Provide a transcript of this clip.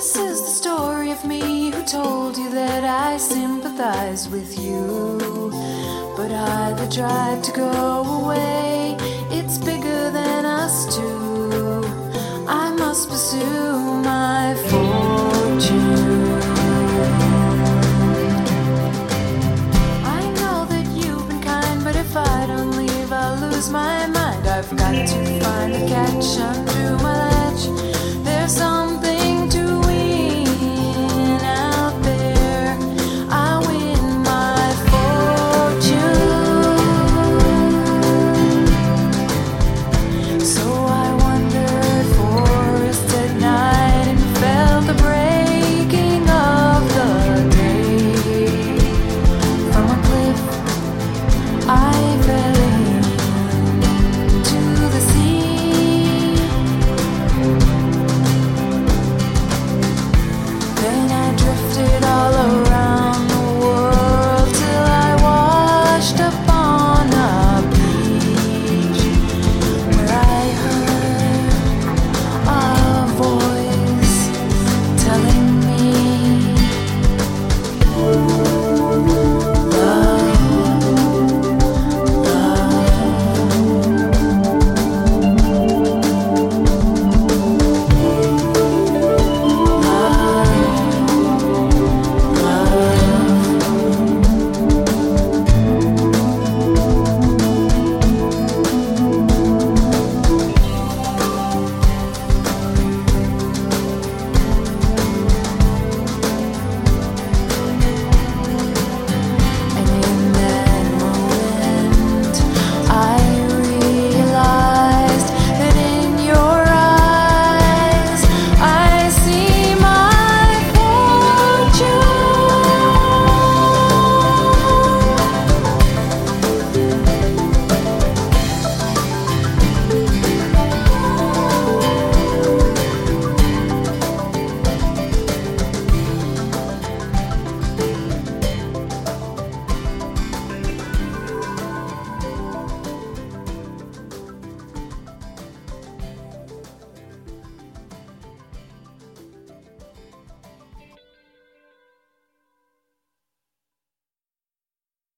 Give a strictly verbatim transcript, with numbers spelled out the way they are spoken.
This is the story of me who told you that I sympathize with you. But I that tried to go away, it's bigger than us two. I must pursue my fortune. I know that you've been kind, but if I don't leave, I'll lose my mind. I've got to find the catch under my ledge. There's some